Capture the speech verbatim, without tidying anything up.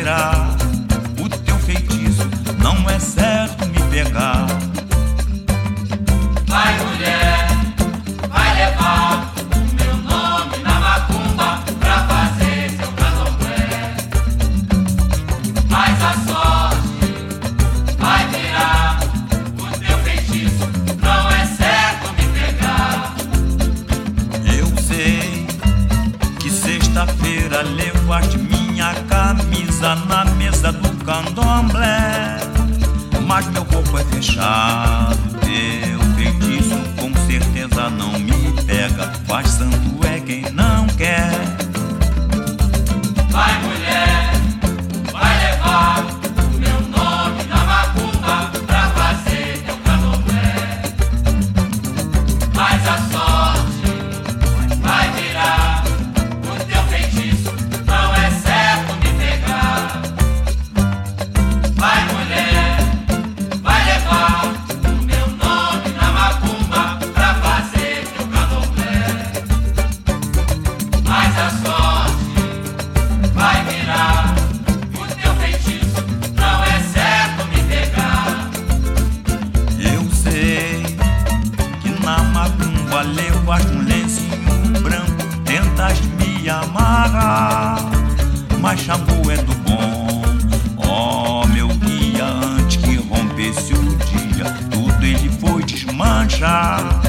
virar. O teu feitiço não é certo me pegar. Vai, mulher, vai levar o meu nome na macumba pra fazer seu candomblé. Mas a sorte vai virar. O teu feitiço não é certo me pegar. Eu sei que sexta-feira levaste minha camisa na mesa do candomblé, mas meu corpo é fechado. Teu feitiço com certeza não me pega. Faz santo é quem não quer. Vai, mulher, vai levar o meu nome na macumba pra fazer teu candomblé. Mas a sorte vai virar. O teu feitiço não é certo me pegar. Vai, mulher, vai levar o meu nome na macumba pra fazer teu candomblé. Mas a sorte vai virar. O teu feitiço não é certo me pegar. Eu sei que na macumba levaste um lencinho branco, tentas me amarrar, mas Xangô é do bom. Ó, meu guia, antes que rompesse o dia, tudo ele foi desmanchar.